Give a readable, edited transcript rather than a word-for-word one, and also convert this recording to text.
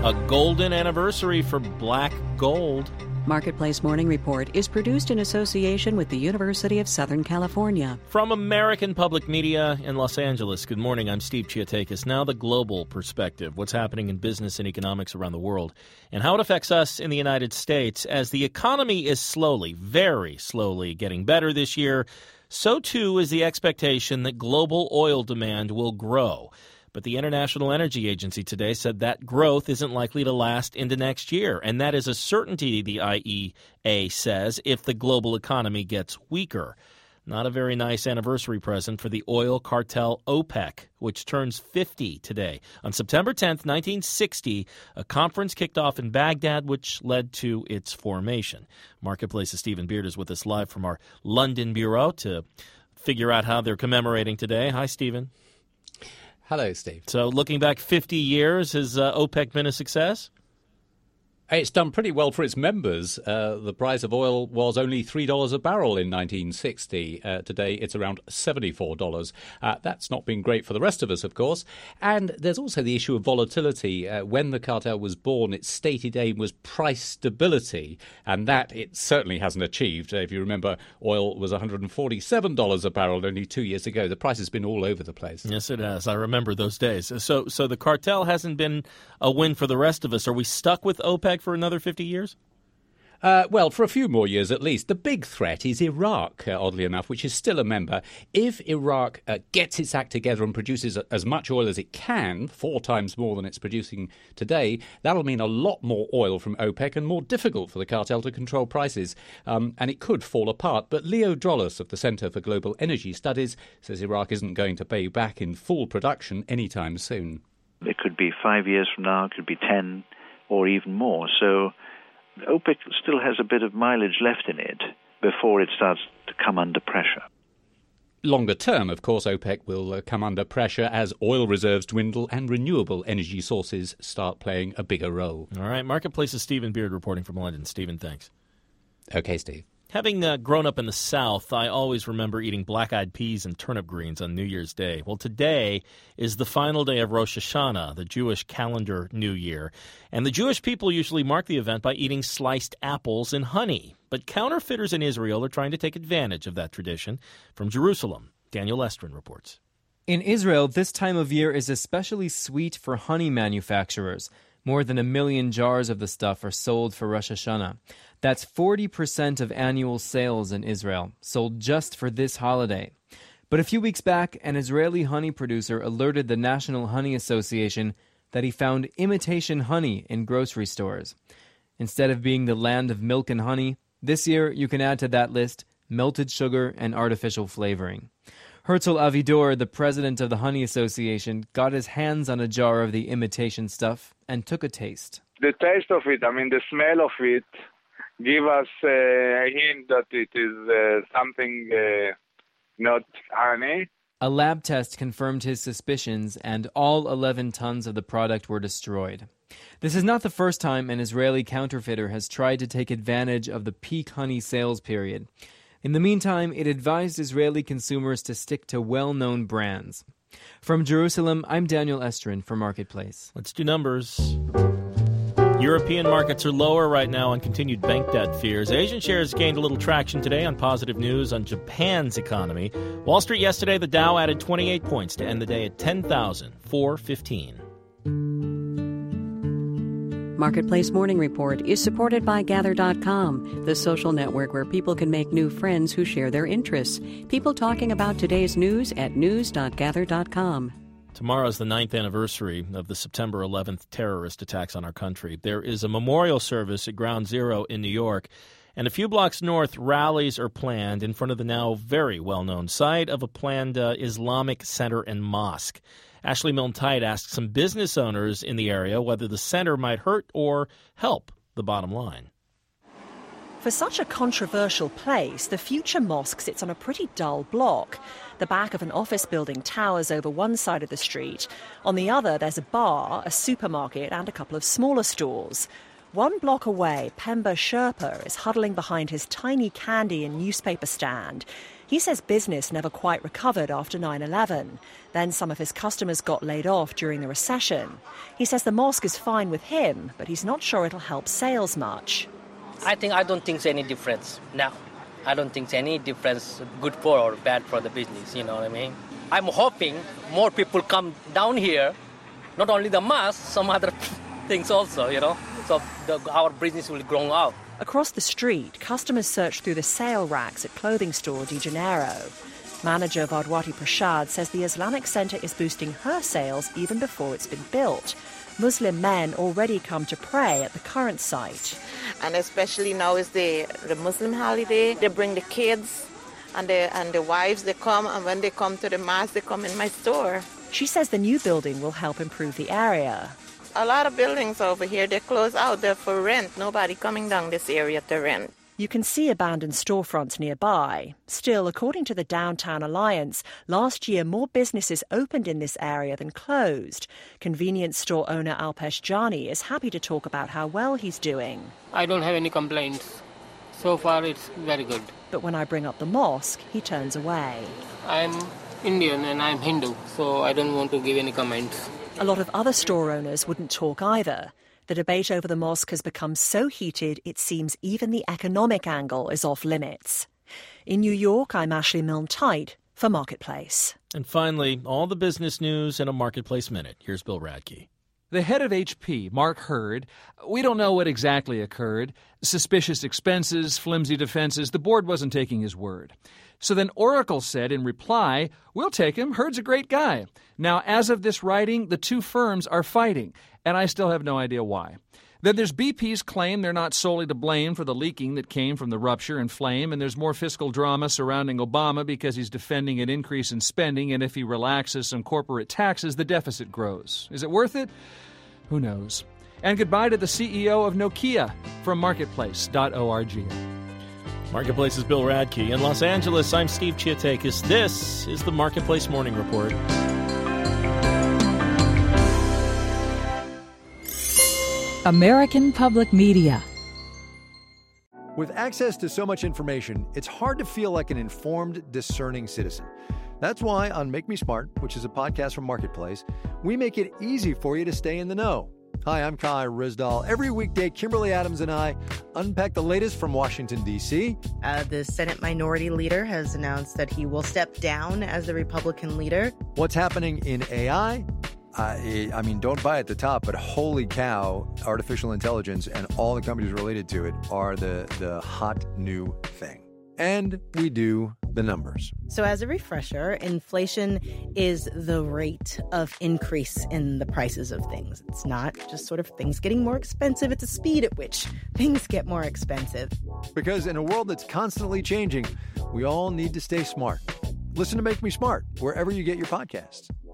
A golden anniversary for black gold. Marketplace Morning Report is produced in association with the University of Southern California. From American Public Media in Los Angeles, good morning. I'm Steve Chiatakis. Now the global perspective, what's happening in business and economics around the world, and how it affects us in the United States. As the economy is slowly, very slowly getting better this year, so too is the expectation that global oil demand will grow. But the International Energy Agency today said that growth isn't likely to last into next year. And that is a certainty, the IEA says, if the global economy gets weaker. Not a very nice anniversary present for the oil cartel OPEC, which turns 50 today. On September 10th, 1960, a conference kicked off in Baghdad, which led to its formation. Marketplace's Stephen Beard is with us live from our London bureau to figure out how they're commemorating today. Hi, Stephen. Hello, Steve. So looking back 50 years, has OPEC been a success? It's done pretty well for its members. The price of oil was only $3 a barrel in 1960. Today, it's around $74. That's not been great for the rest of us, of course. And there's also the issue of volatility. When the cartel was born, its stated aim was price stability, and that it certainly hasn't achieved. If you remember, oil was $147 a barrel only 2 years ago. The price has been all over the place. Yes, it has. I remember those days. So the cartel hasn't been a win for the rest of us. Are we stuck with OPEC for another 50 years? Well, for a few more years at least. The big threat is Iraq, oddly enough, which is still a member. If Iraq gets its act together and produces as much oil as it can, 4 times more than it's producing today, that'll mean a lot more oil from OPEC and more difficult for the cartel to control prices. And it could fall apart. But Leo Drollos of the Center for Global Energy Studies says Iraq isn't going to pay back in full production anytime soon. It could be 5 years from now, it could be 10 or even more. So OPEC still has a bit of mileage left in it before it starts to come under pressure. Longer term, of course, OPEC will come under pressure as oil reserves dwindle and renewable energy sources start playing a bigger role. All right, Marketplace's Stephen Beard reporting from London. Stephen, thanks. Okay, Steve. Having grown up in the South, I always remember eating black-eyed peas and turnip greens on New Year's Day. Well, today is the final day of Rosh Hashanah, the Jewish calendar New Year. And the Jewish people usually mark the event by eating sliced apples and honey. But counterfeiters in Israel are trying to take advantage of that tradition. From Jerusalem, Daniel Estrin reports. In Israel, this time of year is especially sweet for honey manufacturers. More than 1 million jars of the stuff are sold for Rosh Hashanah. That's 40% of annual sales in Israel, sold just for this holiday. But a few weeks back, an Israeli honey producer alerted the National Honey Association that he found imitation honey in grocery stores. Instead of being the land of milk and honey, this year you can add to that list melted sugar and artificial flavoring. Herzl Avidor, the president of the Honey Association, got his hands on a jar of the imitation stuff and took a taste. The taste of it, the smell of it, give us a hint that it is something not honey. A lab test confirmed his suspicions, and all 11 tons of the product were destroyed. This is not the first time an Israeli counterfeiter has tried to take advantage of the peak honey sales period. In the meantime, it advised Israeli consumers to stick to well-known brands. From Jerusalem, I'm Daniel Estrin for Marketplace. Let's do numbers. European markets are lower right now on continued bank debt fears. Asian shares gained a little traction today on positive news on Japan's economy. Wall Street yesterday, the Dow added 28 points to end the day at 10,415. Marketplace Morning Report is supported by Gather.com, the social network where people can make new friends who share their interests. People talking about today's news at news.gather.com. Tomorrow's the 9th anniversary of the September 11th terrorist attacks on our country. There is a memorial service at Ground Zero in New York, and a few blocks north, rallies are planned in front of the now very well-known site of a planned Islamic center and mosque. Ashley Milne-Tite asked some business owners in the area whether the center might hurt or help the bottom line. For such a controversial place, the future mosque sits on a pretty dull block. The back of an office building towers over one side of the street. On the other, there's a bar, a supermarket and a couple of smaller stores. 1 block away, Pemba Sherpa is huddling behind his tiny candy and newspaper stand. He says business never quite recovered after 9/11. Then some of his customers got laid off during the recession. He says the mosque is fine with him, but he's not sure it'll help sales much. I don't think there's any difference now. I don't think there's any difference, good for or bad for the business, you know what I mean? I'm hoping more people come down here, not only the mosque, some other things also, you know, so our business will grow out. Across the street, customers search through the sale racks at clothing store De Janeiro. Manager Vardwati Prashad says the Islamic Centre is boosting her sales even before it's been built. Muslim men already come to pray at the current site. And especially now is the Muslim holiday. They bring the kids and the wives, they come, and when they come to the mosque, they come in my store. She says the new building will help improve the area. A lot of buildings over here, they close out. They're for rent. Nobody coming down this area to rent. You can see abandoned storefronts nearby. Still, according to the Downtown Alliance, last year more businesses opened in this area than closed. Convenience store owner Alpesh Jani is happy to talk about how well he's doing. I don't have any complaints. So far, it's very good. But when I bring up the mosque, he turns away. I'm Indian and I'm Hindu, so I don't want to give any comments. A lot of other store owners wouldn't talk either. The debate over the mosque has become so heated, it seems even the economic angle is off limits. In New York, I'm Ashley Milne-Tite for Marketplace. And finally, all the business news in a Marketplace Minute. Here's Bill Radke. The head of HP, Mark Hurd, we don't know what exactly occurred. Suspicious expenses, flimsy defenses, the board wasn't taking his word. So then Oracle said in reply, we'll take him, Hurd's a great guy. Now, as of this writing, the two firms are fighting, and I still have no idea why. Then there's BP's claim they're not solely to blame for the leaking that came from the rupture and flame, and there's more fiscal drama surrounding Obama because he's defending an increase in spending, and if he relaxes some corporate taxes, the deficit grows. Is it worth it? Who knows? And goodbye to the CEO of Nokia from Marketplace.org. Marketplace's Bill Radke. In Los Angeles, I'm Steve Chiatakis. This is the Marketplace Morning Report. American Public Media. With access to so much information, it's hard to feel like an informed, discerning citizen. That's why on Make Me Smart, which is a podcast from Marketplace, we make it easy for you to stay in the know. Hi, I'm Kai Rizdal. Every weekday, Kimberly Adams and I unpack the latest from Washington, D.C. The Senate Minority Leader has announced that he will step down as the Republican leader. What's happening in AI? I mean, don't buy at the top, but holy cow, artificial intelligence and all the companies related to it are the hot new thing. And we do the numbers. So as a refresher, inflation is the rate of increase in the prices of things. It's not just sort of things getting more expensive. It's the speed at which things get more expensive. Because in a world that's constantly changing, we all need to stay smart. Listen to Make Me Smart wherever you get your podcasts.